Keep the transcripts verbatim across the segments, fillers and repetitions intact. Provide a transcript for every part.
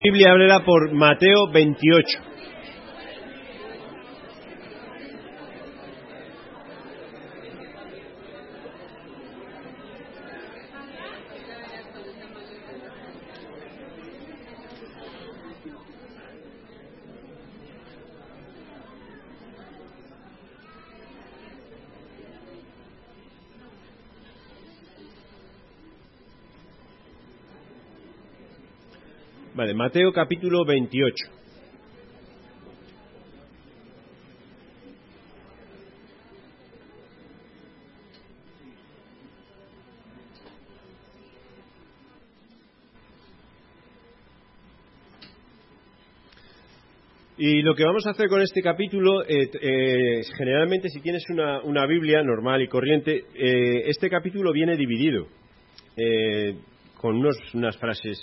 Biblia, ábrela por Mateo veintiocho. Vale, Mateo capítulo veintiocho. Y lo que vamos a hacer con este capítulo, eh, eh, generalmente si tienes una, una Biblia normal y corriente, eh, este capítulo viene dividido eh, con unos, unas frases.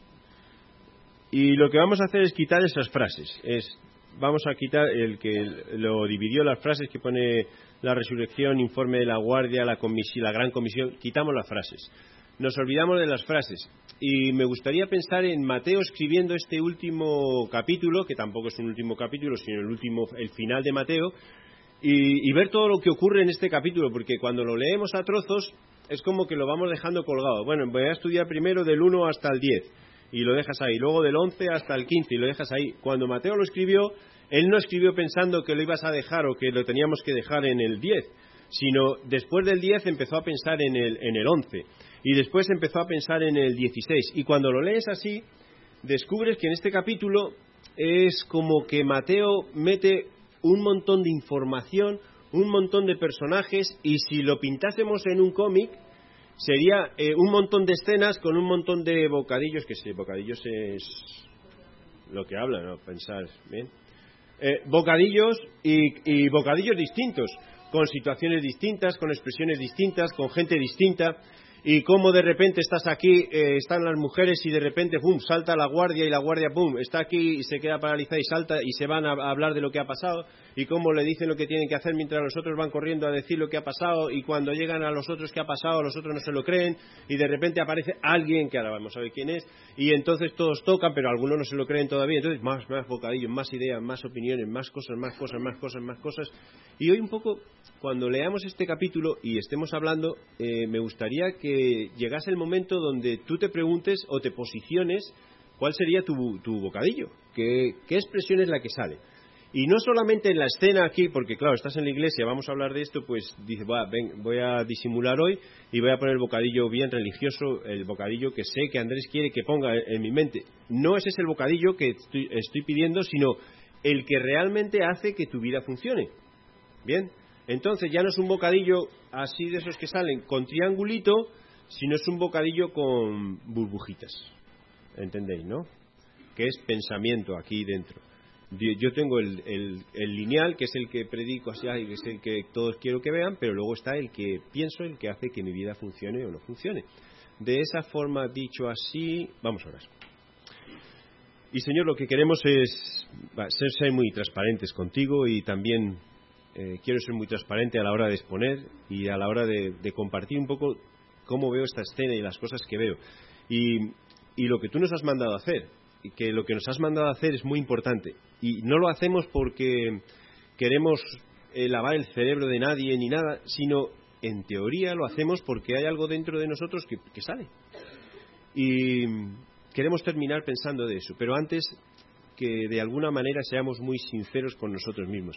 Y lo que vamos a hacer es quitar esas frases. Es, vamos a quitar el que lo dividió, las frases que pone la resurrección, informe de la guardia, la, comisión, la gran comisión. Quitamos las frases. Nos olvidamos de las frases. Y me gustaría pensar en Mateo escribiendo este último capítulo, que tampoco es un último capítulo, sino el último, el final de Mateo, y, y ver todo lo que ocurre en este capítulo, porque cuando lo leemos a trozos es como que lo vamos dejando colgado. Bueno, voy a estudiar primero del uno hasta el diez. Y lo dejas ahí, luego del once hasta el quince y lo dejas ahí. Cuando Mateo lo escribió, él no escribió pensando que lo ibas a dejar o que lo teníamos que dejar en el diez, sino después del diez empezó a pensar en el, en el once y después empezó a pensar en el dieciséis. Y cuando lo lees así, descubres que en este capítulo es como que Mateo mete un montón de información, un montón de personajes, y si lo pintásemos en un cómic, sería eh, un montón de escenas con un montón de bocadillos, que sí, bocadillos es lo que habla, ¿no? Pensar, ¿bien? Eh, bocadillos y, y bocadillos distintos, con situaciones distintas, con expresiones distintas, con gente distinta, y cómo de repente estás aquí, eh, están las mujeres y de repente, pum, salta la guardia y la guardia, pum, está aquí y se queda paralizada y salta y se van a, a hablar de lo que ha pasado, y cómo le dicen lo que tienen que hacer mientras los otros van corriendo a decir lo que ha pasado, y cuando llegan a los otros que ha pasado, los otros no se lo creen, y de repente aparece alguien que ahora vamos a ver quién es, y entonces todos tocan, pero algunos no se lo creen todavía, entonces más, más bocadillos, más ideas, más opiniones, más cosas, más cosas, más cosas, más cosas. Y hoy un poco, cuando leamos este capítulo y estemos hablando, eh, me gustaría que llegase el momento donde tú te preguntes o te posiciones cuál sería tu, tu bocadillo, qué, qué expresión es la que sale. Y no solamente en la escena aquí, porque claro, estás en la iglesia, vamos a hablar de esto, pues dice, va, ven, voy a disimular hoy y voy a poner el bocadillo bien religioso, el bocadillo que sé que Andrés quiere que ponga en mi mente. No ese es el bocadillo que estoy, estoy pidiendo, sino el que realmente hace que tu vida funcione. Bien, entonces ya no es un bocadillo así de esos que salen con triangulito, sino es un bocadillo con burbujitas. ¿Entendéis, no? Que es pensamiento aquí dentro. Yo tengo el, el, el lineal, que es el que predico así, que es el que todos quiero que vean, pero luego está el que pienso, el que hace que mi vida funcione o no funcione. De esa forma, dicho así, vamos a orar. Y Señor, lo que queremos es va, ser, ser muy transparentes contigo, y también eh, quiero ser muy transparente a la hora de exponer y a la hora de, de compartir un poco cómo veo esta escena y las cosas que veo. Y, y lo que tú nos has mandado a hacer. Y que lo que nos has mandado a hacer es muy importante, y no lo hacemos porque queremos eh, lavar el cerebro de nadie ni nada, sino en teoría lo hacemos porque hay algo dentro de nosotros que, que sale, y queremos terminar pensando de eso, pero antes que de alguna manera seamos muy sinceros con nosotros mismos.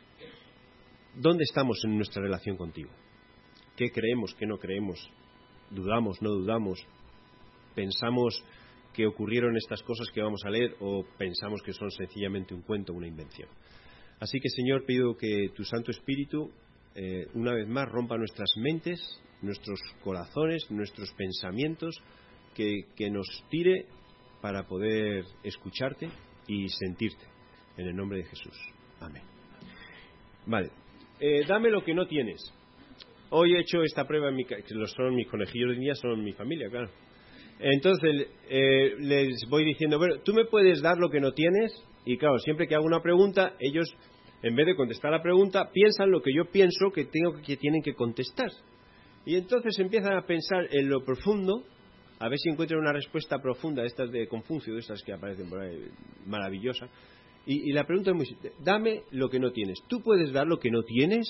¿Dónde estamos en nuestra relación contigo? ¿Qué creemos, qué no creemos? ¿Dudamos, no dudamos? ¿Pensamos que ocurrieron estas cosas que vamos a leer, o pensamos que son sencillamente un cuento, una invención? Así que, Señor, pido que tu Santo Espíritu eh, una vez más rompa nuestras mentes, nuestros corazones, nuestros pensamientos, que, que nos tire para poder escucharte y sentirte, en el nombre de Jesús. Amén. Vale, eh, dame lo que no tienes. Hoy he hecho esta prueba, en mi, que son mis conejillos de niña, son mi familia, claro. Entonces eh, les voy diciendo, bueno, tú me puedes dar lo que no tienes, y claro, siempre que hago una pregunta, ellos, en vez de contestar la pregunta, piensan lo que yo pienso que tengo que tienen que contestar. Y entonces empiezan a pensar en lo profundo a ver si encuentran una respuesta profunda, estas de Confucio, de estas que aparecen por ahí, maravillosa. Y, y la pregunta es muy simple: dame lo que no tienes. ¿Tú puedes dar lo que no tienes?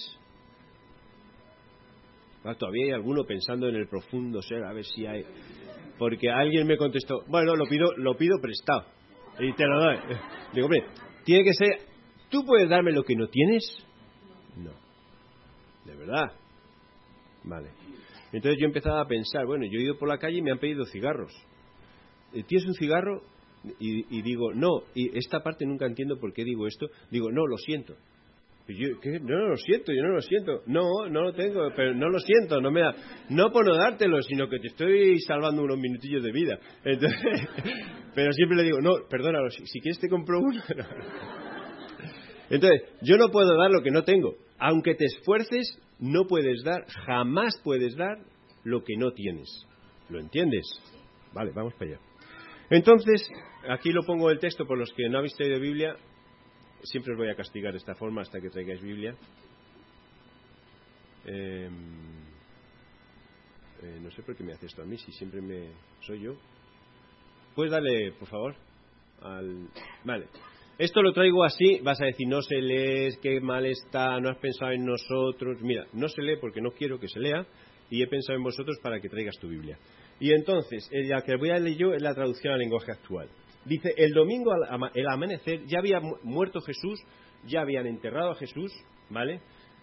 Ah, todavía hay alguno pensando en el profundo ser, a ver si hay... Porque alguien me contestó, bueno, lo pido, lo pido prestado. Y te lo doy. Digo, hombre, tiene que ser... ¿Tú puedes darme lo que no tienes? No. ¿De verdad? Vale. Entonces yo empezaba a pensar, bueno, yo he ido por la calle y me han pedido cigarros. ¿Tienes un cigarro? Y, y digo, no. Y esta parte nunca entiendo por qué digo esto. Digo, no, lo siento. Y yo, ¿qué? No, no lo siento, yo no lo siento. No, no lo tengo, pero no lo siento. No me da, no por no dártelo, sino que te estoy salvando unos minutillos de vida. Entonces, pero siempre le digo, no, perdónalo, si, si quieres te compro uno. Entonces, yo no puedo dar lo que no tengo. Aunque te esfuerces, no puedes dar, jamás puedes dar lo que no tienes. ¿Lo entiendes? Vale, vamos para allá. Entonces, aquí lo pongo el texto por los que no habéis traído Biblia. Siempre os voy a castigar de esta forma hasta que traigáis Biblia. Eh, eh, no sé por qué me hace esto a mí, si siempre me soy yo. ¿Puedes darle, por favor? Al... Vale. Esto lo traigo así, vas a decir, no se lee, qué mal está, no has pensado en nosotros. Mira, no se lee porque no quiero que se lea y he pensado en vosotros para que traigas tu Biblia. Y entonces, la que voy a leer yo es la traducción al lenguaje actual. Dice, el domingo al el amanecer ya había muerto Jesús, ya habían enterrado a Jesús, ¿vale?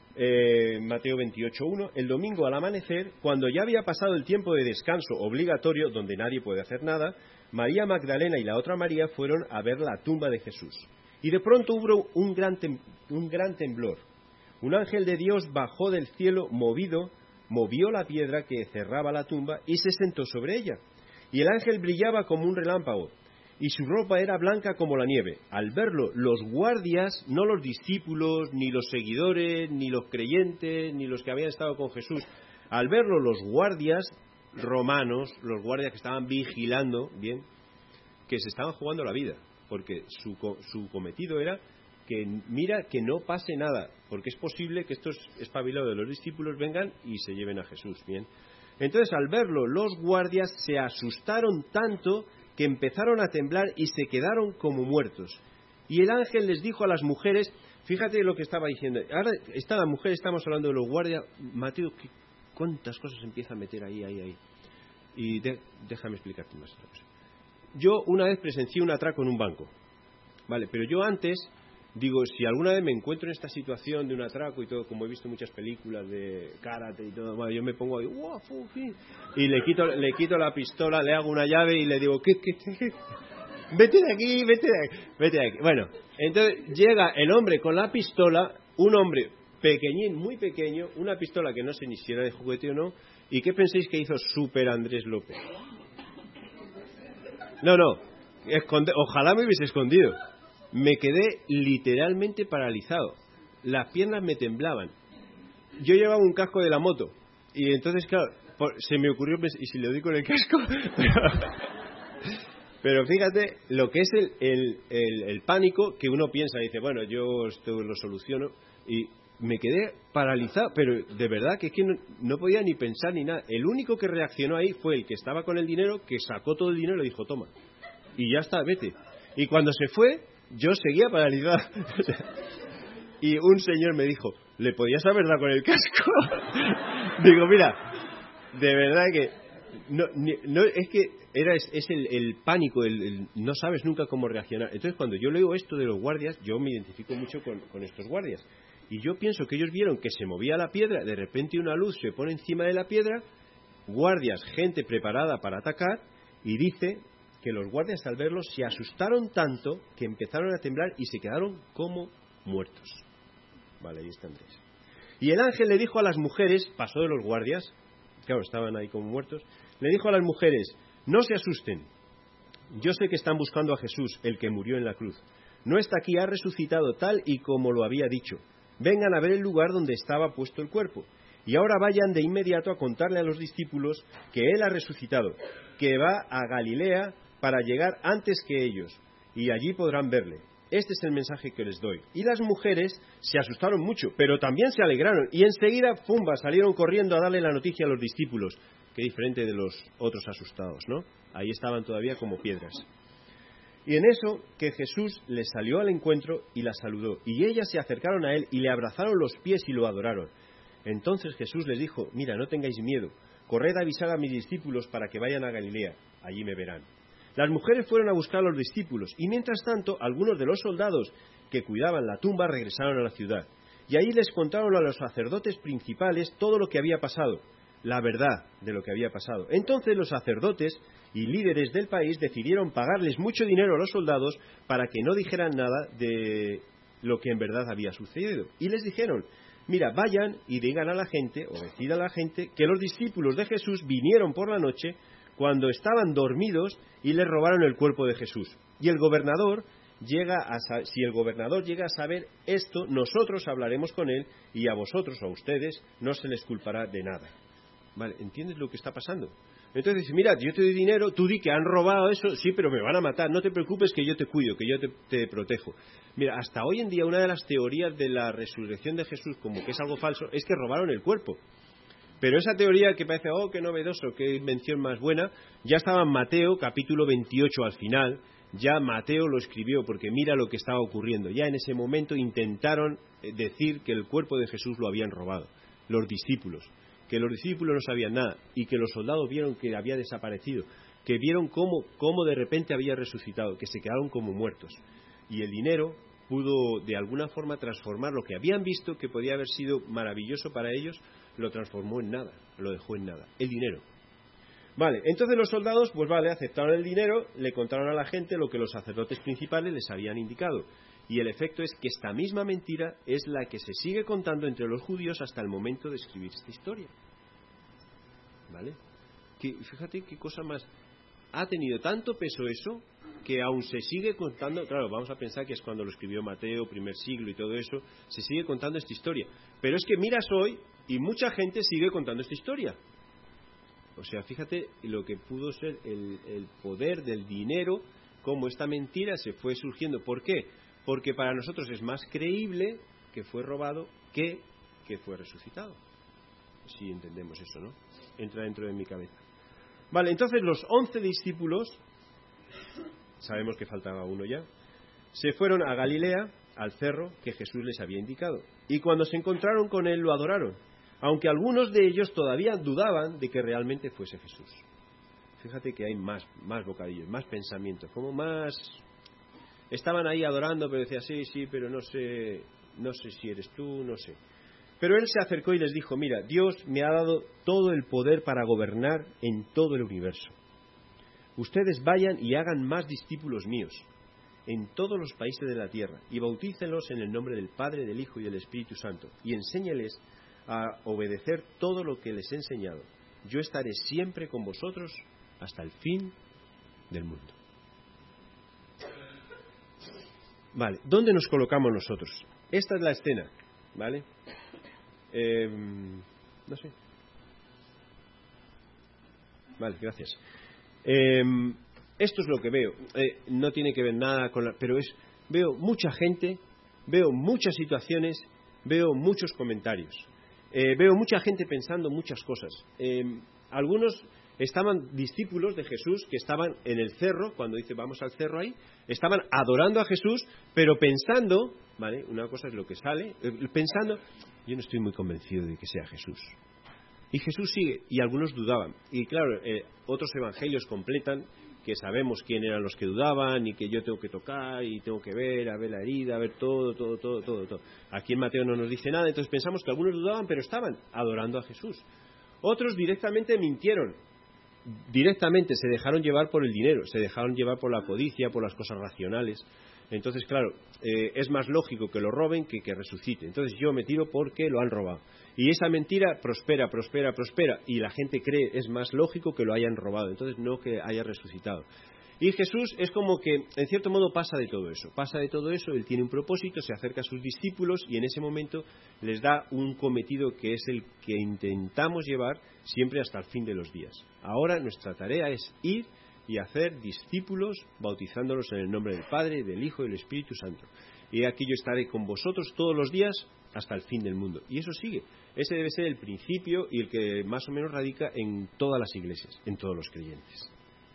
Eh, Mateo veintiocho uno. El domingo al amanecer, cuando ya había pasado el tiempo de descanso obligatorio, donde nadie puede hacer nada, María Magdalena y la otra María fueron a ver la tumba de Jesús. Y de pronto hubo un gran, tem un gran temblor. Un ángel de Dios bajó del cielo movido, movió la piedra que cerraba la tumba y se sentó sobre ella. Y el ángel brillaba como un relámpago, y su ropa era blanca como la nieve. Al verlo, los guardias, no los discípulos, ni los seguidores, ni los creyentes, ni los que habían estado con Jesús, al verlo los guardias romanos, los guardias que estaban vigilando, bien, que se estaban jugando la vida, porque su, su cometido era que mira que no pase nada, porque es posible que estos espabilados de los discípulos vengan y se lleven a Jesús, bien. Entonces, al verlo, los guardias se asustaron tanto que empezaron a temblar y se quedaron como muertos. Y el ángel les dijo a las mujeres, fíjate lo que estaba diciendo, ahora está la mujer, estamos hablando de los guardias, Mateo, ¿qué, cuántas cosas empieza a meter ahí, ahí, ahí? Y de, déjame explicarte más. Yo una vez presencié un atraco en un banco, vale, pero yo antes, digo, si alguna vez me encuentro en esta situación de un atraco y todo, como he visto muchas películas de karate y todo, bueno, yo me pongo ahí, wow, y le quito, le quito la pistola, le hago una llave y le digo, ¿qué, qué, qué? Vete de aquí, vete de aquí, vete de aquí. Bueno, entonces llega el hombre con la pistola, un hombre pequeñín, muy pequeño, una pistola que no sé ni si era de juguete o no, ¿y qué pensáis que hizo Super Andrés López? No, no, esconde, ojalá me hubiese escondido. Me quedé literalmente paralizado. Las piernas me temblaban. Yo llevaba un casco de la moto. Y entonces, claro, por, se me ocurrió, ¿y si le doy con el casco? Pero fíjate lo que es el, el, el, el pánico que uno piensa. Dice, bueno, yo esto lo soluciono. Y me quedé paralizado. Pero de verdad que es que no, no podía ni pensar ni nada. El único que reaccionó ahí fue el que estaba con el dinero, que sacó todo el dinero y dijo, toma. Y ya está, vete. Y cuando se fue, yo seguía paralizado. Y un señor me dijo, ¿le podías haber dado con el casco? Digo, mira, de verdad que no, no es que era es, es el, el pánico, el, el no sabes nunca cómo reaccionar. Entonces, cuando yo leo esto de los guardias, yo me identifico mucho con, con estos guardias. Y yo pienso que ellos vieron que se movía la piedra, de repente una luz se pone encima de la piedra, guardias, gente preparada para atacar, y dice que los guardias al verlos se asustaron tanto que empezaron a temblar y se quedaron como muertos. Vale, ahí está Andrés. Y el ángel le dijo a las mujeres, pasó de los guardias, claro, estaban ahí como muertos, le dijo a las mujeres, no se asusten, yo sé que están buscando a Jesús, el que murió en la cruz. No está aquí, ha resucitado tal y como lo había dicho. Vengan a ver el lugar donde estaba puesto el cuerpo. Y ahora vayan de inmediato a contarle a los discípulos que Él ha resucitado, que va a Galilea para llegar antes que ellos, y allí podrán verle. Este es el mensaje que les doy. Y las mujeres se asustaron mucho, pero también se alegraron, y enseguida, ¡fumba!, salieron corriendo a darle la noticia a los discípulos, qué diferente de los otros asustados, ¿no? Ahí estaban todavía como piedras. Y en eso que Jesús les salió al encuentro y la saludó. Y ellas se acercaron a él y le abrazaron los pies y lo adoraron. Entonces Jesús les dijo: mira, no tengáis miedo, corred a avisar a mis discípulos para que vayan a Galilea, allí me verán. Las mujeres fueron a buscar a los discípulos, y mientras tanto algunos de los soldados que cuidaban la tumba regresaron a la ciudad. Y ahí les contaron a los sacerdotes principales todo lo que había pasado, la verdad de lo que había pasado. Entonces los sacerdotes y líderes del país decidieron pagarles mucho dinero a los soldados para que no dijeran nada de lo que en verdad había sucedido. Y les dijeron: mira, vayan y digan a la gente, o decid a la gente, que los discípulos de Jesús vinieron por la noche cuando estaban dormidos y les robaron el cuerpo de Jesús. Y el gobernador llega a sa- si el gobernador llega a saber esto, nosotros hablaremos con él, y a vosotros o a ustedes no se les culpará de nada. Vale, ¿entiendes lo que está pasando? Entonces dice: mira, yo te doy dinero, tú di que han robado eso, sí, pero me van a matar, no te preocupes que yo te cuido, que yo te, te protejo. Mira, hasta hoy en día una de las teorías de la resurrección de Jesús, como que es algo falso, es que robaron el cuerpo. Pero esa teoría que parece, oh, qué novedoso, qué invención más buena, ya estaba en Mateo, capítulo veintiocho al final, ya Mateo lo escribió, porque mira lo que estaba ocurriendo. Ya en ese momento intentaron decir que el cuerpo de Jesús lo habían robado, los discípulos. Que los discípulos no sabían nada y que los soldados vieron que había desaparecido, que vieron cómo, cómo de repente había resucitado, que se quedaron como muertos. Y el dinero pudo de alguna forma transformar lo que habían visto, que podía haber sido maravilloso para ellos, lo transformó en nada, lo dejó en nada, el dinero. Vale, entonces los soldados, pues vale, aceptaron el dinero, le contaron a la gente lo que los sacerdotes principales les habían indicado. Y el efecto es que esta misma mentira es la que se sigue contando entre los judíos hasta el momento de escribir esta historia. ¿Vale? Que, fíjate qué cosa más. Ha tenido tanto peso eso que aún se sigue contando. Claro, vamos a pensar que es cuando lo escribió Mateo, primer siglo y todo eso. Se sigue contando esta historia. Pero es que miras hoy y mucha gente sigue contando esta historia. O sea, fíjate lo que pudo ser el, el poder del dinero, cómo esta mentira se fue surgiendo. ¿Por qué? Porque para nosotros es más creíble que fue robado que que fue resucitado. Si entendemos eso, ¿no? Entra dentro de mi cabeza. Vale, entonces los once discípulos, sabemos que faltaba uno ya, se fueron a Galilea, al cerro que Jesús les había indicado. Y cuando se encontraron con él lo adoraron, aunque algunos de ellos todavía dudaban de que realmente fuese Jesús. Fíjate que hay más, más bocadillos, más pensamientos, como más... Estaban ahí adorando, pero decía, sí, sí, pero no sé, no sé si eres tú, no sé. Pero él se acercó y les dijo: mira, Dios me ha dado todo el poder para gobernar en todo el universo. Ustedes vayan y hagan más discípulos míos en todos los países de la tierra y bautícenlos en el nombre del Padre, del Hijo y del Espíritu Santo, y enséñeles a obedecer todo lo que les he enseñado. Yo estaré siempre con vosotros hasta el fin del mundo. Vale, ¿dónde nos colocamos nosotros? Esta es la escena, ¿vale? Eh, no sé. Vale, gracias. Eh, esto es lo que veo. Eh, no tiene que ver nada con la... Pero es... Veo mucha gente, veo muchas situaciones, veo muchos comentarios. Eh, veo mucha gente pensando muchas cosas. Eh, algunos... Estaban discípulos de Jesús que estaban en el cerro, cuando dice vamos al cerro ahí, estaban adorando a Jesús, pero pensando, ¿vale? Una cosa es lo que sale, eh, pensando, yo no estoy muy convencido de que sea Jesús. Y Jesús sigue, y algunos dudaban. Y claro, eh, otros evangelios completan que sabemos quién eran los que dudaban y que yo tengo que tocar y tengo que ver, a ver la herida, a ver todo, todo, todo, todo, todo. Aquí en Mateo no nos dice nada, entonces pensamos que algunos dudaban, pero estaban adorando a Jesús. Otros directamente mintieron. Directamente se dejaron llevar por el dinero, se dejaron llevar por la codicia, por las cosas racionales. Entonces, claro, eh, es más lógico que lo roben que que resucite. Entonces yo me tiro porque lo han robado. Y esa mentira prospera, prospera, prospera. Y la gente cree, es más lógico que lo hayan robado, entonces no que haya resucitado. Y Jesús es como que, en cierto modo, pasa de todo eso. Pasa de todo eso, Él tiene un propósito, se acerca a sus discípulos y en ese momento les da un cometido que es el que intentamos llevar siempre hasta el fin de los días. Ahora nuestra tarea es ir y hacer discípulos, bautizándolos en el nombre del Padre, del Hijo y del Espíritu Santo. Y aquí yo estaré con vosotros todos los días hasta el fin del mundo. Y eso sigue. Ese debe ser el principio y el que más o menos radica en todas las iglesias, en todos los creyentes.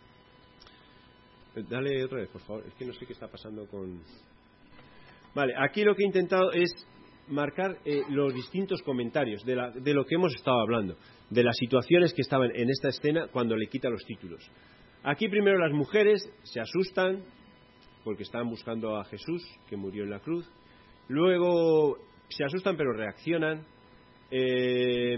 Dale otra vez, por favor. Es que no sé qué está pasando con... Vale, aquí lo que he intentado es marcar eh, los distintos comentarios de, la, de lo que hemos estado hablando, de las situaciones que estaban en esta escena cuando le quita los títulos. Aquí primero las mujeres se asustan porque estaban buscando a Jesús, que murió en la cruz. Luego se asustan pero reaccionan. Eh...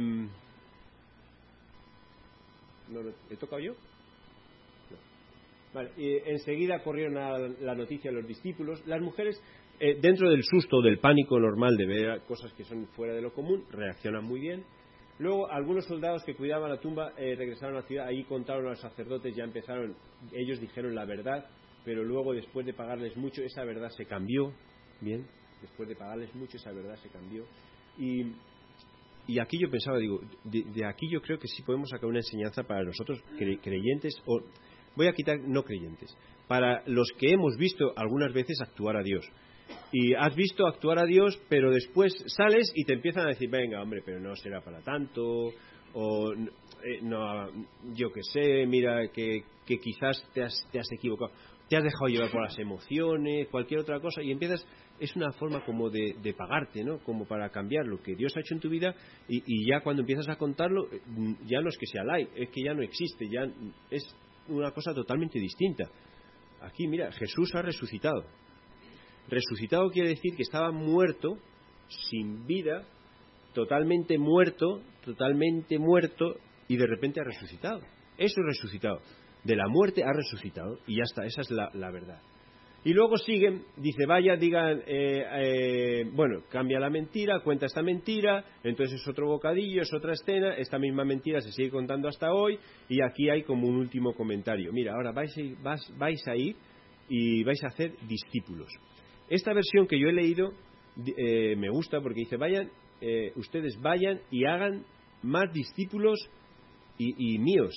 ¿No, no, ¿He tocado yo? No. Vale, y enseguida corrieron a la noticia los discípulos. Las mujeres, eh, dentro del susto, del pánico normal de ver cosas que son fuera de lo común, reaccionan muy bien. Luego algunos soldados que cuidaban la tumba eh, regresaron a la ciudad. Ahí contaron a los sacerdotes, ya empezaron, ellos dijeron la verdad, pero luego después de pagarles mucho esa verdad se cambió. Bien, después de pagarles mucho esa verdad se cambió. Y, y aquí yo pensaba, digo, de, de aquí yo creo que sí podemos sacar una enseñanza para nosotros cre, creyentes, o voy a quitar no creyentes, para los que hemos visto algunas veces actuar a Dios. Y has visto actuar a Dios, pero después sales y te empiezan a decir, venga, hombre, pero no será para tanto, o eh, no, yo qué sé, mira, que, que quizás te has, te has equivocado, te has dejado llevar por las emociones, cualquier otra cosa, y empiezas, es una forma como de, de pagarte, ¿no? Como para cambiar lo que Dios ha hecho en tu vida, y, y ya cuando empiezas a contarlo, ya no es que sea light, es que ya no existe, ya es una cosa totalmente distinta. Aquí, mira, Jesús ha resucitado. Resucitado quiere decir que estaba muerto, sin vida, totalmente muerto, totalmente muerto, y de repente ha resucitado. Eso es resucitado. De la muerte ha resucitado, y ya está, esa es la, la verdad. Y luego siguen, dice, vaya, digan, eh, eh, bueno, cambia la mentira, cuenta esta mentira, entonces es otro bocadillo, es otra escena, esta misma mentira se sigue contando hasta hoy, y aquí hay como un último comentario. Mira, ahora vais a ir, vais, vais a ir y vais a hacer discípulos. Esta versión que yo he leído eh, me gusta porque dice, vayan, eh, ustedes vayan y hagan más discípulos y, y míos.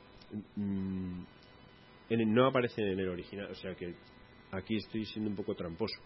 Mm, en, no aparecen en el original, o sea que aquí estoy siendo un poco tramposo.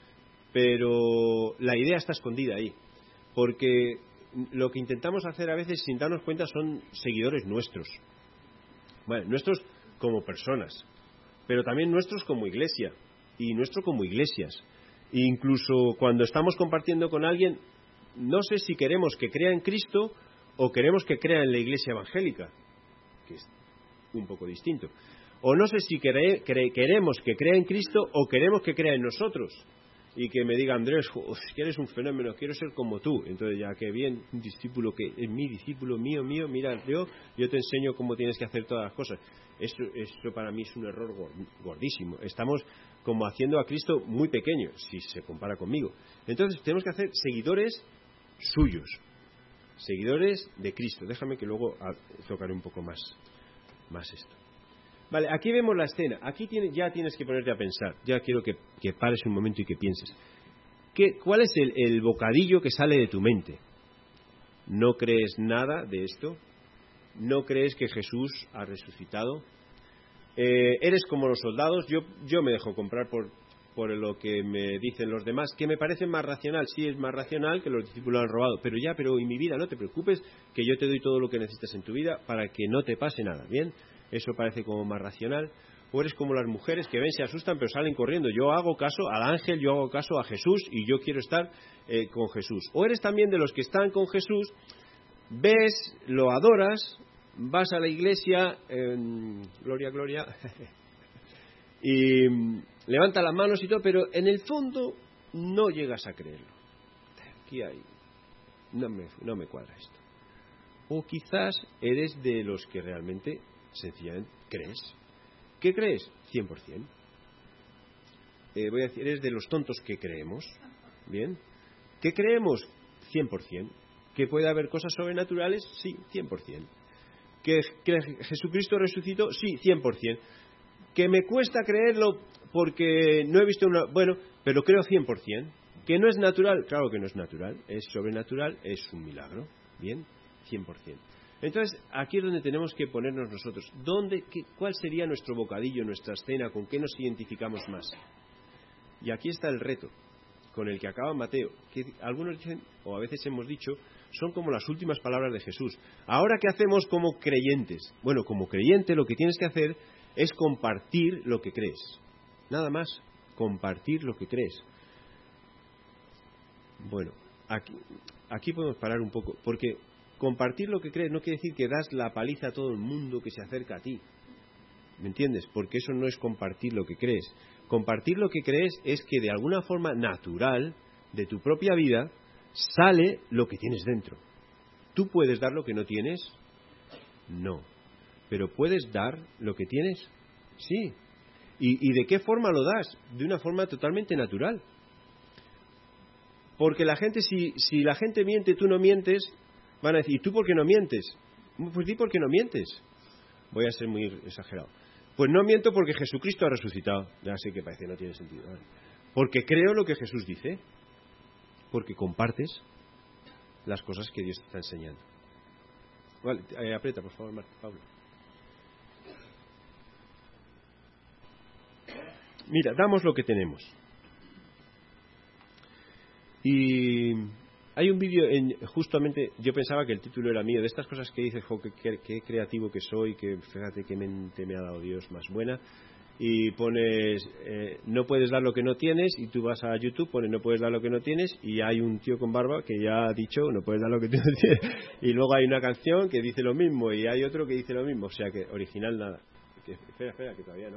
Pero la idea está escondida ahí, porque lo que intentamos hacer a veces sin darnos cuenta son seguidores nuestros. Bueno, nuestros como personas, pero también nuestros como iglesia. Y nuestro como iglesias. E incluso cuando estamos compartiendo con alguien, no sé si queremos que crea en Cristo o queremos que crea en la iglesia evangélica, que es un poco distinto. O no sé si quere, quere, queremos que crea en Cristo o queremos que crea en nosotros. Y que me diga, Andrés, que eres un fenómeno, quiero ser como tú. Entonces ya que bien, un discípulo que es mi discípulo, mío, mío, mira, yo, yo te enseño cómo tienes que hacer todas las cosas. Eso, eso para mí es un error gordísimo. Estamos como haciendo a Cristo muy pequeño, si se compara conmigo. Entonces tenemos que hacer seguidores suyos, seguidores de Cristo. Déjame que luego tocaré un poco más, más esto. Vale, aquí vemos la escena. Aquí tiene, ya tienes que ponerte a pensar. Ya quiero que, que pares un momento y que pienses. ¿Qué, ¿Cuál es el, el bocadillo que sale de tu mente? ¿No crees nada de esto? ¿No crees que Jesús ha resucitado? Eh, ¿Eres como los soldados? Yo, yo me dejo comprar por, por lo que me dicen los demás, que me parece más racional. Sí, es más racional que los discípulos han robado. Pero ya, pero en mi vida no te preocupes, que yo te doy todo lo que necesitas en tu vida para que no te pase nada, ¿bien? Eso parece como más racional. O eres como las mujeres que ven, se asustan, pero salen corriendo. Yo hago caso al ángel, yo hago caso a Jesús y yo quiero estar eh, con Jesús. O eres también de los que están con Jesús, ves, lo adoras, vas a la iglesia, eh, gloria, gloria, y levanta las manos y todo, pero en el fondo no llegas a creerlo. Aquí hay, no me, no me cuadra esto. O quizás eres de los que realmente sencillamente crees. ¿Qué crees? cien por ciento. Eh, voy a decir, eres de los tontos que creemos. ¿Bien? ¿Qué creemos? cien por ciento. ¿Que puede haber cosas sobrenaturales? Sí, cien por ciento. ¿Que, que Jesucristo resucitó? Sí, cien por ciento. ¿Que me cuesta creerlo porque no he visto una... Bueno, pero creo cien por ciento. ¿Que no es natural? Claro que no es natural. Es sobrenatural, es un milagro. ¿Bien? cien por ciento. Entonces, aquí es donde tenemos que ponernos nosotros. ¿Dónde, qué, ¿Cuál sería nuestro bocadillo, nuestra escena? ¿Con qué nos identificamos más? Y aquí está el reto con el que acaba Mateo, que algunos dicen, o a veces hemos dicho, son como las últimas palabras de Jesús. ¿Ahora qué hacemos como creyentes? Bueno, como creyente lo que tienes que hacer es compartir lo que crees. Nada más, compartir lo que crees. Bueno, aquí, aquí podemos parar un poco, porque compartir lo que crees no quiere decir que das la paliza a todo el mundo que se acerca a ti. ¿Me entiendes? Porque eso no es compartir lo que crees. Compartir lo que crees es que de alguna forma natural de tu propia vida sale lo que tienes dentro. ¿Tú puedes dar lo que no tienes? No. ¿Pero puedes dar lo que tienes? Sí. ¿Y, y de qué forma lo das? De una forma totalmente natural. Porque la gente, si, si la gente miente, tú no mientes, van a decir, ¿y tú por qué no mientes? Pues di por qué no mientes. Voy a ser muy exagerado. Pues no miento porque Jesucristo ha resucitado. Ya sé que parece que no tiene sentido. ¿Vale? Porque creo lo que Jesús dice. Porque compartes las cosas que Dios te está enseñando. Vale, eh, aprieta, por favor, Marta, Pablo. Mira, damos lo que tenemos. Y hay un vídeo, en, justamente, yo pensaba que el título era mío, de estas cosas que dices, jo, qué, qué, qué creativo que soy, que fíjate qué mente me ha dado Dios más buena. Y pones, eh, no puedes dar lo que no tienes, y tú vas a YouTube, pones no puedes dar lo que no tienes, y hay un tío con barba que ya ha dicho no puedes dar lo que tú no tienes. Y luego hay una canción que dice lo mismo, y hay otro que dice lo mismo, o sea que original nada. Que, espera, espera, que todavía no.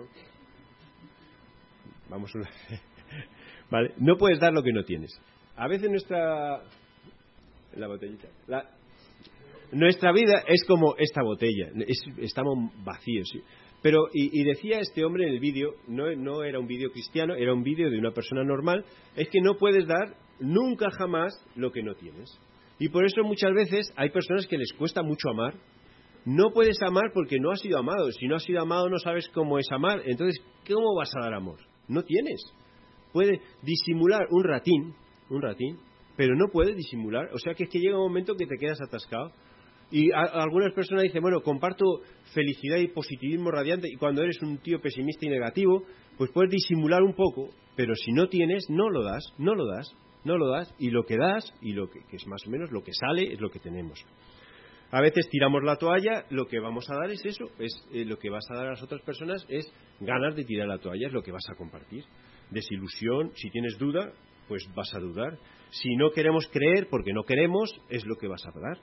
Vamos una... Vale, no puedes dar lo que no tienes. A veces nuestra... La botellita. La... Nuestra vida es como esta botella. Es, estamos vacíos. ¿Sí? Pero, y, y decía este hombre en el vídeo, no, no era un vídeo cristiano, era un vídeo de una persona normal, es que no puedes dar nunca jamás lo que no tienes. Y por eso muchas veces hay personas que les cuesta mucho amar. No puedes amar porque no has sido amado. Si no has sido amado no sabes cómo es amar. Entonces, ¿cómo vas a dar amor? No tienes. Puede disimular un ratín, un ratín, pero no puedes disimular. O sea que es que llega un momento que te quedas atascado. Y a, a algunas personas dicen, bueno, comparto felicidad y positivismo radiante, y cuando eres un tío pesimista y negativo, pues puedes disimular un poco, pero si no tienes, no lo das, no lo das, no lo das, y lo que das, y lo que, que es más o menos lo que sale, es lo que tenemos. A veces tiramos la toalla, lo que vamos a dar es eso, es eh, lo que vas a dar a las otras personas es ganas de tirar la toalla, es lo que vas a compartir. Desilusión, si tienes duda, pues vas a dudar. Si no queremos creer porque no queremos, es lo que vas a dar.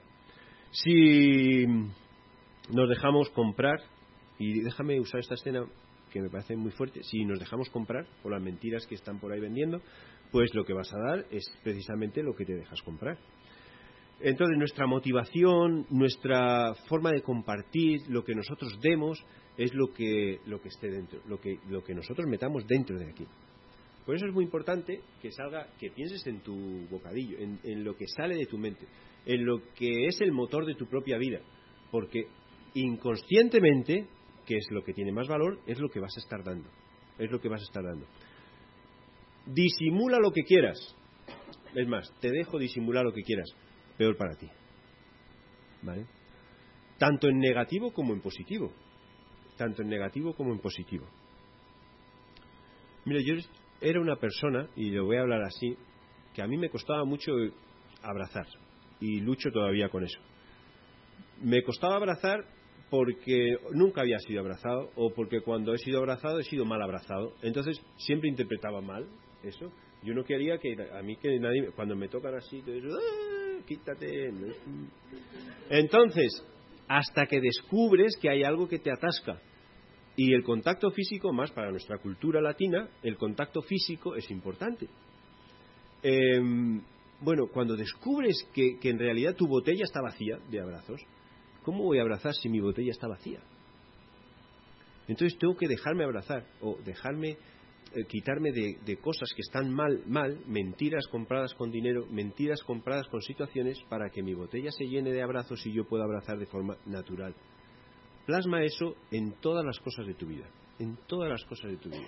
Si nos dejamos comprar, y déjame usar esta escena que me parece muy fuerte, si nos dejamos comprar por las mentiras que están por ahí vendiendo, pues lo que vas a dar es precisamente lo que te dejas comprar. Entonces nuestra motivación, nuestra forma de compartir, lo que nosotros demos, es lo que, lo que esté dentro, lo que, lo que nosotros metamos dentro de aquí. Por eso es muy importante que salga, que pienses en tu bocadillo, en, en lo que sale de tu mente, en lo que es el motor de tu propia vida, porque inconscientemente, que es lo que tiene más valor, es lo que vas a estar dando, es lo que vas a estar dando. Disimula lo que quieras, es más, te dejo disimular lo que quieras, peor para ti, ¿vale? Tanto en negativo como en positivo, tanto en negativo como en positivo. Mira, yo era una persona, y le voy a hablar así, que a mí me costaba mucho abrazar, y lucho todavía con eso. Me costaba abrazar porque nunca había sido abrazado, o porque cuando he sido abrazado he sido mal abrazado. Entonces siempre interpretaba mal eso. Yo no quería que a mí que nadie, cuando me tocan así, que, ¡ah, quítate! Entonces, hasta que descubres que hay algo que te atasca. Y el contacto físico, más para nuestra cultura latina, el contacto físico es importante. Eh, bueno, cuando descubres que, que en realidad tu botella está vacía de abrazos, ¿cómo voy a abrazar si mi botella está vacía? Entonces tengo que dejarme abrazar, o dejarme, eh, quitarme de, de cosas que están mal, mal, mentiras compradas con dinero, mentiras compradas con situaciones, para que mi botella se llene de abrazos y yo pueda abrazar de forma natural. Plasma eso en todas las cosas de tu vida, en todas las cosas de tu vida.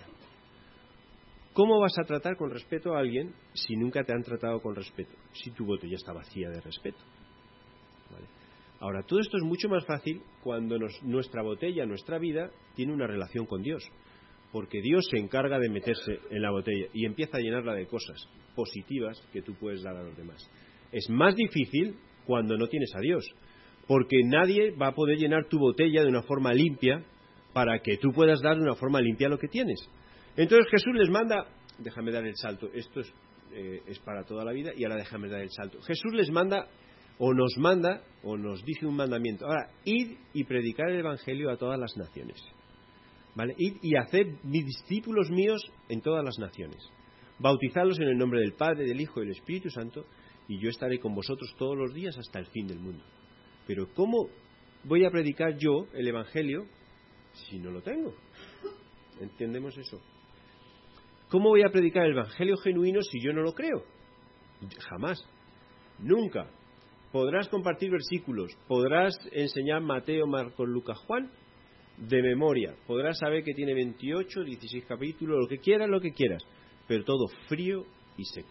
¿Cómo vas a tratar con respeto a alguien si nunca te han tratado con respeto? Si tu botella está vacía de respeto, ¿vale? Ahora, todo esto es mucho más fácil cuando nos, nuestra botella, nuestra vida, tiene una relación con Dios. Porque Dios se encarga de meterse en la botella y empieza a llenarla de cosas positivas que tú puedes dar a los demás. Es más difícil cuando no tienes a Dios, porque nadie va a poder llenar tu botella de una forma limpia para que tú puedas dar de una forma limpia lo que tienes. Entonces Jesús les manda, déjame dar el salto, esto es, eh, es para toda la vida y ahora déjame dar el salto. Jesús les manda, o nos manda, o nos dice un mandamiento. Ahora, id y predicar el Evangelio a todas las naciones. ¿Vale? Id y haced mis discípulos míos en todas las naciones. Bautizadlos en el nombre del Padre, del Hijo y del Espíritu Santo, y yo estaré con vosotros todos los días hasta el fin del mundo. Pero ¿cómo voy a predicar yo el Evangelio si no lo tengo? ¿Entendemos eso? ¿Cómo voy a predicar el Evangelio genuino si yo no lo creo? Jamás. Nunca. Podrás compartir versículos, podrás enseñar Mateo, Marcos, Lucas, Juan de memoria, podrás saber que tiene veintiocho, dieciséis capítulos, lo que quieras, lo que quieras, pero todo frío y seco.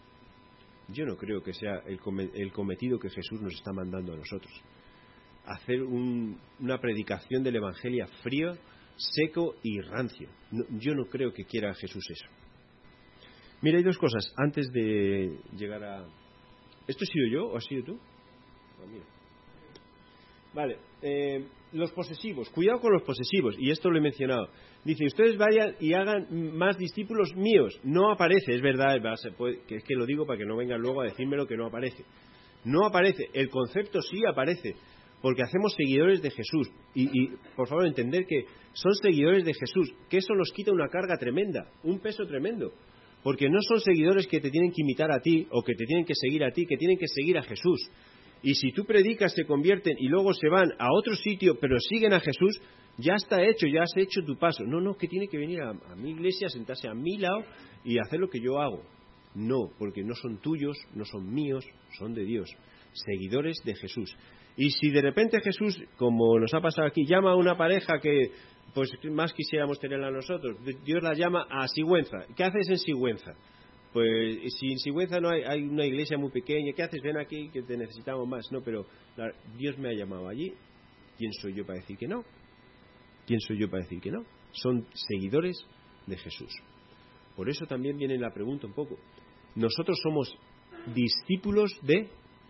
Yo no creo que sea el, come, el cometido que Jesús nos está mandando a nosotros. Hacer un, una predicación del Evangelio frío, seco y rancio. No, yo no creo que quiera Jesús eso. Mira, hay dos cosas antes de llegar a... ¿Esto he sido yo o has sido tú? Oh, mira. Vale, eh, los posesivos, cuidado con los posesivos, y esto lo he mencionado. Dice, ustedes vayan y hagan más discípulos míos. No aparece, es verdad, que es que lo digo para que no vengan luego a decírmelo que no aparece. No aparece, el concepto sí aparece, porque hacemos seguidores de Jesús. Y, y por favor, entender que son seguidores de Jesús, que eso nos quita una carga tremenda, un peso tremendo. Porque no son seguidores que te tienen que imitar a ti, o que te tienen que seguir a ti, que tienen que seguir a Jesús. Y si tú predicas, se convierten y luego se van a otro sitio, pero siguen a Jesús, ya está hecho, ya has hecho tu paso. No, no, que tiene que venir a, a mi iglesia, sentarse a mi lado y hacer lo que yo hago. No, porque no son tuyos, no son míos, son de Dios. Seguidores de Jesús. Y si de repente Jesús, como nos ha pasado aquí, llama a una pareja que pues más quisiéramos tenerla nosotros, Dios la llama a Sigüenza. ¿Qué haces en Sigüenza? Pues si en Sigüenza no hay, hay una iglesia muy pequeña, ¿qué haces? Ven aquí que te necesitamos más. No, pero la, Dios me ha llamado allí. ¿Quién soy yo para decir que no? ¿Quién soy yo para decir que no? Son seguidores de Jesús. Por eso también viene la pregunta un poco. Nosotros somos discípulos de...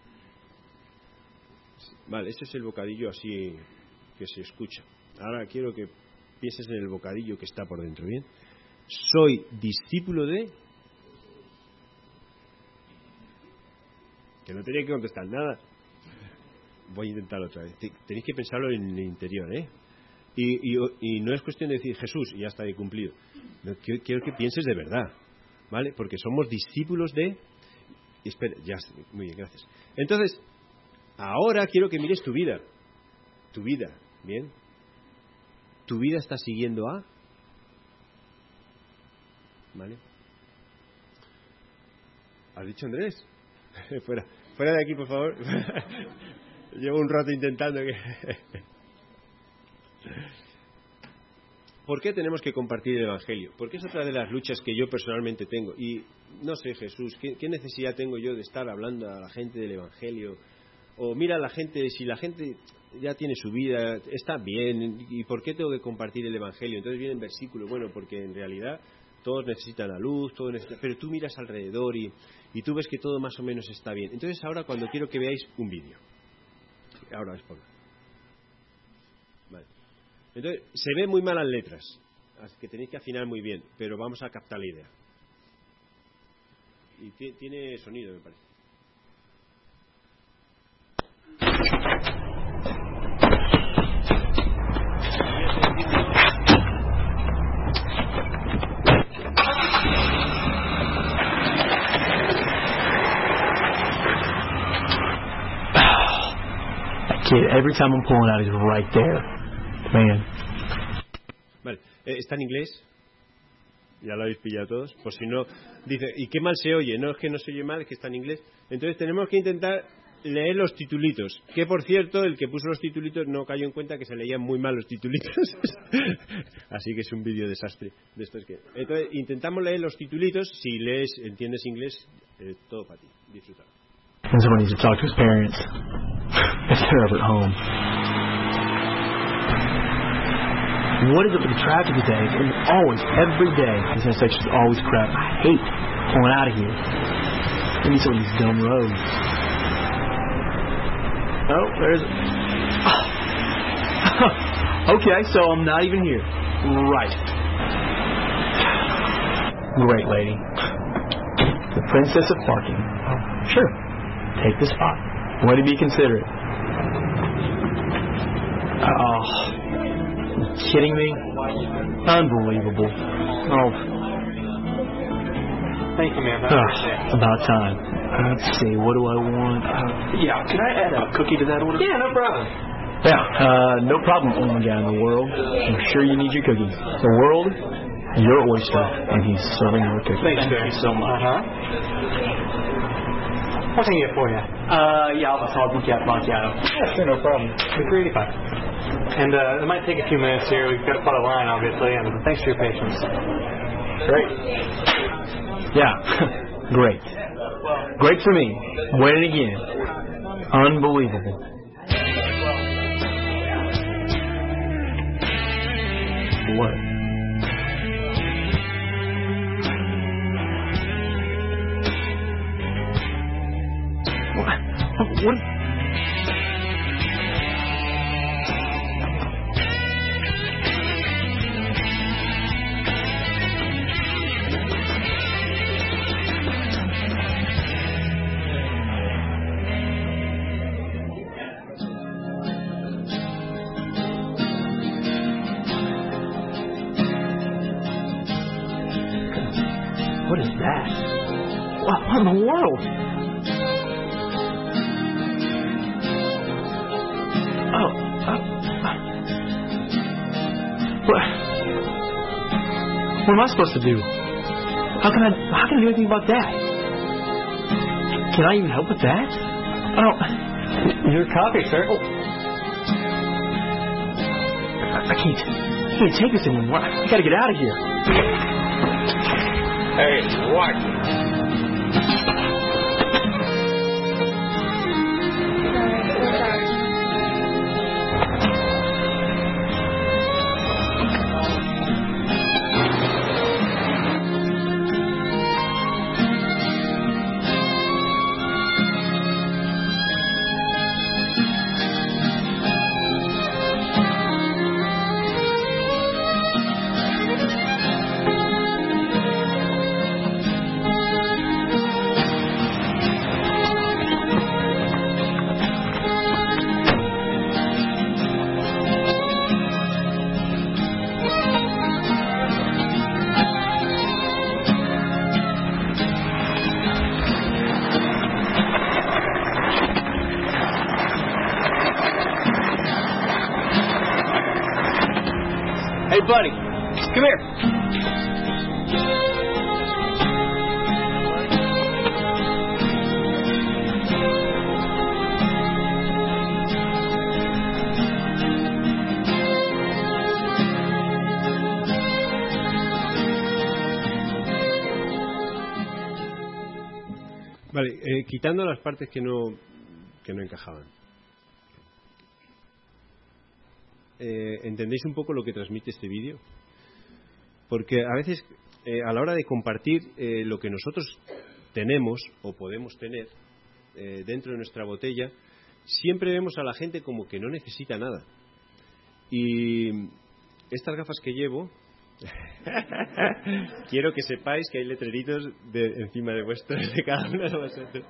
Vale, ese es el bocadillo así que se escucha. Ahora quiero que pienses en el bocadillo que está por dentro, ¿bien? Soy discípulo de... Que no tenía que contestar nada. Voy a intentarlo otra vez. Tenéis que pensarlo en el interior, ¿eh? Y, y, y no es cuestión de decir Jesús y ya está ahí cumplido. No, quiero, quiero que pienses de verdad, ¿vale? Porque somos discípulos de... Espera, ya, muy bien, gracias. Entonces, ahora quiero que mires tu vida. Tu vida, ¿bien? Tu vida está siguiendo a... ¿Vale? ¿Has dicho Andrés? fuera, fuera de aquí, por favor. Llevo un rato intentando que... ¿Por qué tenemos que compartir el Evangelio? Porque es otra de las luchas que yo personalmente tengo. Y no sé, Jesús, ¿qué, qué necesidad tengo yo de estar hablando a la gente del Evangelio? O mira, la gente, si la gente ya tiene su vida, está bien, ¿y por qué tengo que compartir el Evangelio? Entonces viene el versículo, bueno, porque en realidad todos necesitan la luz, todos necesitan, pero tú miras alrededor y, y tú ves que todo más o menos está bien. Entonces ahora cuando quiero que veáis un vídeo. Ahora es por... Vale. Entonces se ven muy malas letras, así que tenéis que afinar muy bien, pero vamos a captar la idea. Y t- tiene sonido, me parece. Every time I'm pulling out, he's right there. Man. Vale, eh, está en inglés. Ya lo habéis pillado todos. Por si no, dice, ¿y qué mal se oye? No es que no se oye mal, es que está en inglés. Entonces tenemos que intentar leer los titulitos. Que por cierto, el que puso los titulitos no cayó en cuenta que se leían muy mal los titulitos. Así que es un vídeo desastre. De estos que... Entonces intentamos leer los titulitos. Si lees, entiendes inglés, eh, todo para ti. Disfrútalo. And someone needs to talk to his parents if they're ever at home. What is it with the traffic today? It's always, every day, this intersection is always crap. I hate pulling out of here. I need some of these dumb roads. Oh, there's... Okay, so I'm not even here. Right. Great, lady. The princess of parking. Sure. Take the spot. Way to be considerate. Oh... Kidding me? Unbelievable. Oh. Thank you, ma'am. Uh, about time. Let's see, what do I want? Uh, yeah, can I add a cookie to that order? Yeah, no problem. Yeah, uh, no problem, only guy in the world. I'm sure you need your cookies. The world, your oyster, and he's serving your cookies. Thanks, Thank you so much. Uh-huh. What can I get for you? Uh, yeah, I'll solve macchiato. Yeah, sure, no problem. The three eighty-five. And uh, it might take a few minutes here. We've got to put a line, obviously, and thanks for your patience. Great. Yeah, great. Great for me. Win it again. Unbelievable. What? What? What? What is that? What in the world? Oh, uh, uh, what? What am I supposed to do? How can I? How can I do anything about that? Can I even help with that? I don't. Your coffee, sir. Oh. I, I can't. I can't take this anymore. I gotta get out of here. Hey, what? Hey, buddy, come here. Vale, eh, quitando las partes que no que no encajaban. Eh, ¿Entendéis un poco lo que transmite este vídeo? Porque a veces, eh, a la hora de compartir eh, lo que nosotros tenemos o podemos tener eh, dentro de nuestra botella, siempre vemos a la gente como que no necesita nada. Y estas gafas que llevo, quiero que sepáis que hay letreritos de, encima de vuestros, de cada uno de vosotros.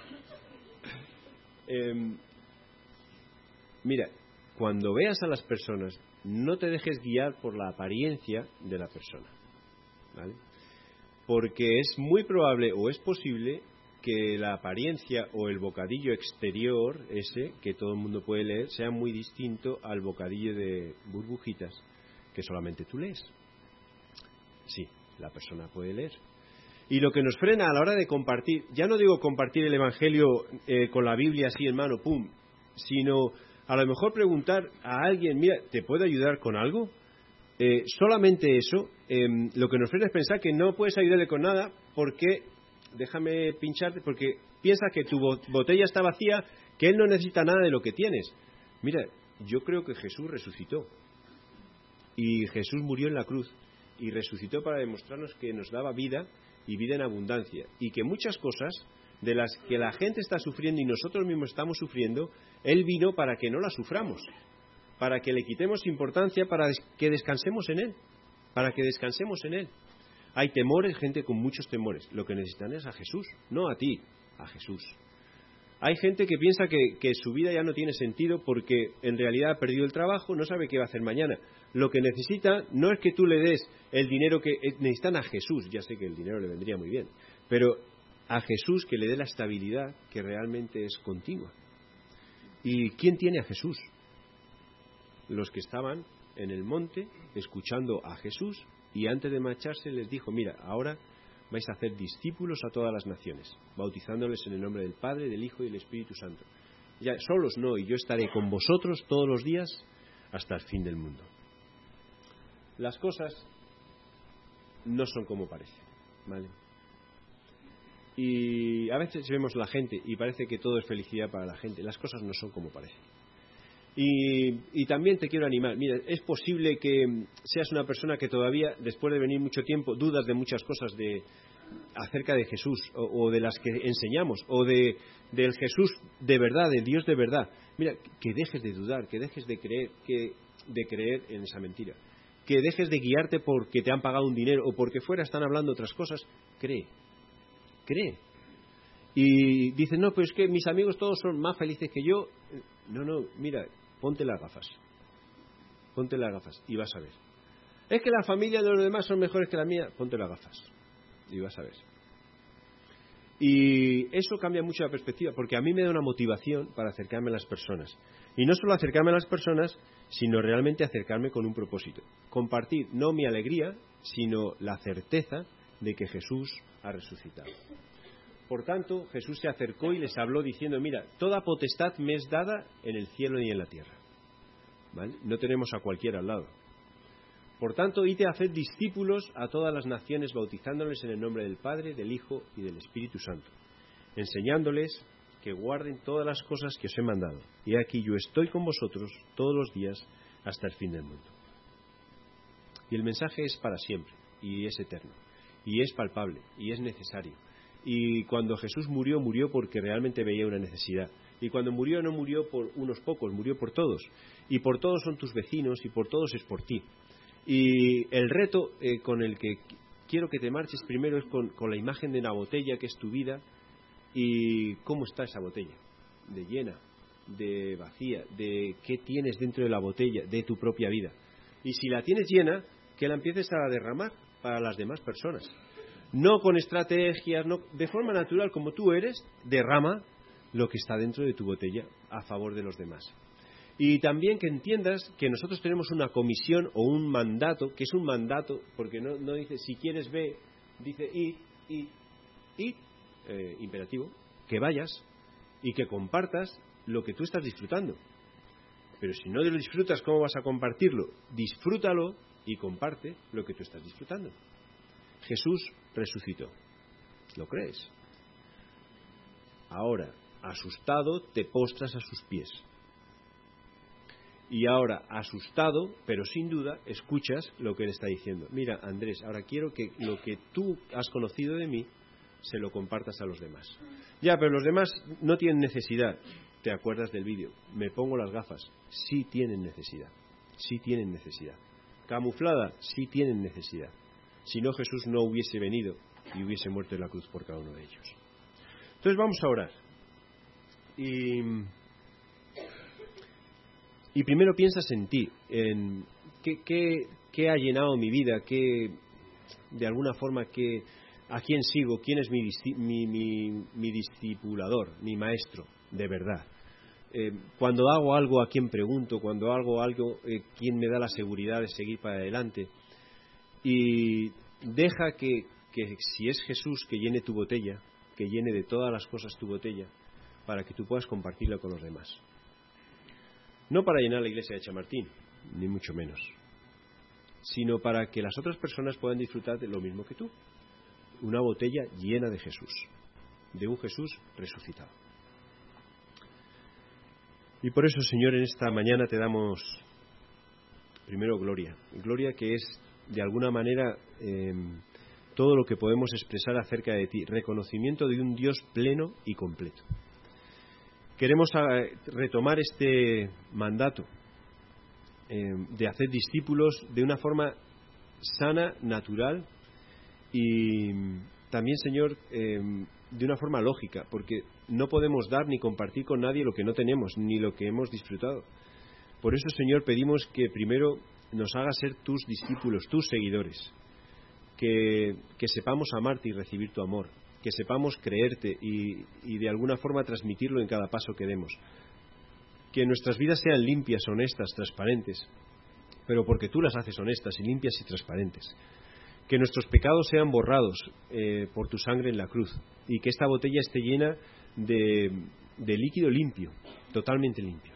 Eh, mira, cuando veas a las personas, no te dejes guiar por la apariencia de la persona, ¿vale? Porque es muy probable o es posible que la apariencia o el bocadillo exterior, ese que todo el mundo puede leer, sea muy distinto al bocadillo de burbujitas que solamente tú lees. Sí, la persona puede leer. Y lo que nos frena a la hora de compartir, ya no digo compartir el Evangelio eh, con la Biblia así en mano, pum, sino a lo mejor preguntar a alguien, mira, ¿te puedo ayudar con algo? Eh, solamente eso, eh, lo que nos frena es pensar que no puedes ayudarle con nada porque, déjame pincharte, porque piensa que tu botella está vacía, que Él no necesita nada de lo que tienes. Mira, yo creo que Jesús resucitó. Y Jesús murió en la cruz. Y resucitó para demostrarnos que nos daba vida y vida en abundancia. Y que muchas cosas de las que la gente está sufriendo y nosotros mismos estamos sufriendo, Él vino para que no las suframos. Para que le quitemos importancia, para que descansemos en Él. Para que descansemos en Él. Hay temores, gente con muchos temores. Lo que necesitan es a Jesús, no a ti, a Jesús. Hay gente que piensa que, que su vida ya no tiene sentido porque en realidad ha perdido el trabajo, no sabe qué va a hacer mañana. Lo que necesita no es que tú le des el dinero que necesitan a Jesús. Ya sé que el dinero le vendría muy bien, pero a Jesús que le dé la estabilidad que realmente es continua. ¿Y quién tiene a Jesús? Los que estaban en el monte escuchando a Jesús y antes de marcharse les dijo, mira, ahora vais a hacer discípulos a todas las naciones, bautizándoles en el nombre del Padre, del Hijo y del Espíritu Santo. Ya solos no, y yo estaré con vosotros todos los días hasta el fin del mundo. Las cosas no son como parece, ¿vale? Y a veces vemos la gente y parece que todo es felicidad para la gente. Las cosas no son como parece. Y, y también te quiero animar. Mira, es posible que seas una persona que todavía, después de venir mucho tiempo, dudas de muchas cosas de acerca de Jesús o, o de las que enseñamos o de del Jesús de verdad, del Dios de verdad. Mira, que dejes de dudar, que dejes de creer, que de creer en esa mentira, que dejes de guiarte porque te han pagado un dinero o porque fuera están hablando otras cosas. Cree, cree. Y dicen, no, pues es que mis amigos todos son más felices que yo. No, no, mira, ponte las gafas. Ponte las gafas y vas a ver. Es que la familia de los demás son mejores que la mía. Ponte las gafas y vas a ver. Y eso cambia mucho la perspectiva, porque a mí me da una motivación para acercarme a las personas. Y no solo acercarme a las personas, sino realmente acercarme con un propósito. Compartir no mi alegría, sino la certeza de que Jesús ha resucitado. Por tanto, Jesús se acercó y les habló diciendo, mira, toda potestad me es dada en el cielo y en la tierra. ¿Vale? No tenemos a cualquiera al lado. Por tanto, id a hacer discípulos a todas las naciones, bautizándoles en el nombre del Padre, del Hijo y del Espíritu Santo, enseñándoles que guarden todas las cosas que os he mandado. Y aquí yo estoy con vosotros todos los días hasta el fin del mundo. Y el mensaje es para siempre, y es eterno, y es palpable, y es necesario. Y cuando Jesús murió, murió porque realmente veía una necesidad. Y cuando murió, no murió por unos pocos, murió por todos. Y por todos son tus vecinos, y por todos es por ti. Y el reto eh, con el que quiero que te marches primero es con, con la imagen de una botella que es tu vida. Y cómo está esa botella, de llena, de vacía, de qué tienes dentro de la botella, de tu propia vida. Y si la tienes llena, que la empieces a derramar para las demás personas. No con estrategias, no, de forma natural, como tú eres, derrama lo que está dentro de tu botella a favor de los demás. Y también que entiendas que nosotros tenemos una comisión o un mandato, que es un mandato, porque no, no dice si quieres ve, dice id, id, id, eh, imperativo, que vayas y que compartas lo que tú estás disfrutando. Pero si no lo disfrutas, ¿cómo vas a compartirlo? Disfrútalo y comparte lo que tú estás disfrutando. Jesús resucitó. ¿Lo crees? Ahora, asustado, te postras a sus pies. Y ahora, asustado, pero sin duda, escuchas lo que él está diciendo. Mira, Andrés, ahora quiero que lo que tú has conocido de mí se lo compartas a los demás. Ya, pero los demás no tienen necesidad. ¿Te acuerdas del vídeo? Me pongo las gafas. Sí tienen necesidad. Sí tienen necesidad. Camuflada, sí tienen necesidad. Si no, Jesús no hubiese venido y hubiese muerto en la cruz por cada uno de ellos. Entonces vamos a orar. Y, y primero piensas en ti, en qué, qué, qué ha llenado mi vida, qué, de alguna forma, qué, a quién sigo, quién es mi, mi, mi, mi discipulador, mi maestro, de verdad. Eh, cuando hago algo, a quién pregunto, cuando hago algo, eh, quién me da la seguridad de seguir para adelante. Y deja que, que si es Jesús que llene tu botella, que llene de todas las cosas tu botella, para que tú puedas compartirla con los demás. No para llenar la iglesia de Chamartín, ni mucho menos, sino para que las otras personas puedan disfrutar de lo mismo que tú. Una botella llena de Jesús. de un Jesús resucitado. Y por eso, Señor, en esta mañana te damos primero gloria. Gloria que es, de alguna manera, eh, todo lo que podemos expresar acerca de ti. Reconocimiento de un Dios pleno y completo. Queremos eh, retomar este mandato eh, de hacer discípulos de una forma sana, natural y también, Señor, eh, de una forma lógica, porque no podemos dar ni compartir con nadie lo que no tenemos, ni lo que hemos disfrutado. Por eso, Señor, pedimos que primero nos hagas ser tus discípulos, tus seguidores, que, que sepamos amarte y recibir tu amor, que sepamos creerte y, y de alguna forma transmitirlo en cada paso que demos. Que nuestras vidas sean limpias, honestas, transparentes, pero porque tú las haces honestas y limpias y transparentes. Que nuestros pecados sean borrados eh, por tu sangre en la cruz y que esta botella esté llena de, de líquido limpio, totalmente limpio.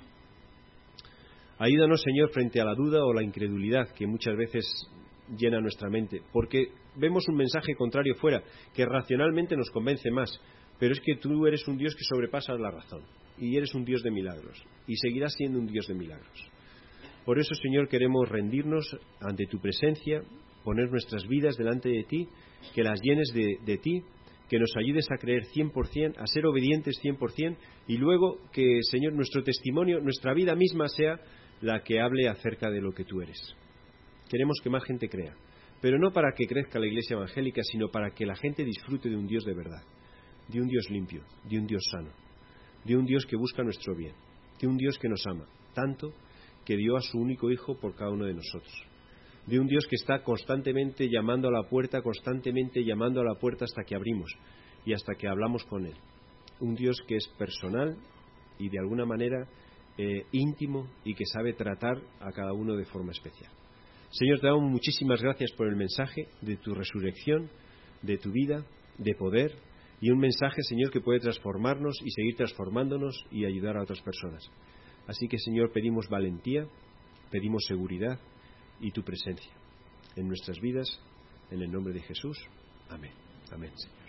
Ayúdanos, Señor, frente a la duda o la incredulidad que muchas veces llena nuestra mente, porque vemos un mensaje contrario fuera que racionalmente nos convence más, pero es que tú eres un Dios que sobrepasa la razón y eres un Dios de milagros y seguirás siendo un Dios de milagros. Por eso, Señor, queremos rendirnos ante tu presencia, poner nuestras vidas delante de ti, que las llenes de, de ti, que nos ayudes a creer cien por cien, a ser obedientes cien por cien y luego que, Señor, nuestro testimonio, nuestra vida misma sea la que hable acerca de lo que tú eres. Queremos que más gente crea, pero no para que crezca la Iglesia evangélica, sino para que la gente disfrute de un Dios de verdad, de un Dios limpio, de un Dios sano, de un Dios que busca nuestro bien, de un Dios que nos ama tanto que dio a su único Hijo por cada uno de nosotros, de un Dios que está constantemente llamando a la puerta, constantemente llamando a la puerta hasta que abrimos y hasta que hablamos con Él. Un Dios que es personal y de alguna manera eh, íntimo y que sabe tratar a cada uno de forma especial. Señor, te damos muchísimas gracias por el mensaje de tu resurrección, de tu vida, de poder y un mensaje, Señor, que puede transformarnos y seguir transformándonos y ayudar a otras personas. Así que, Señor, pedimos valentía, pedimos seguridad y tu presencia en nuestras vidas, en el nombre de Jesús. Amén. Amén, Señor.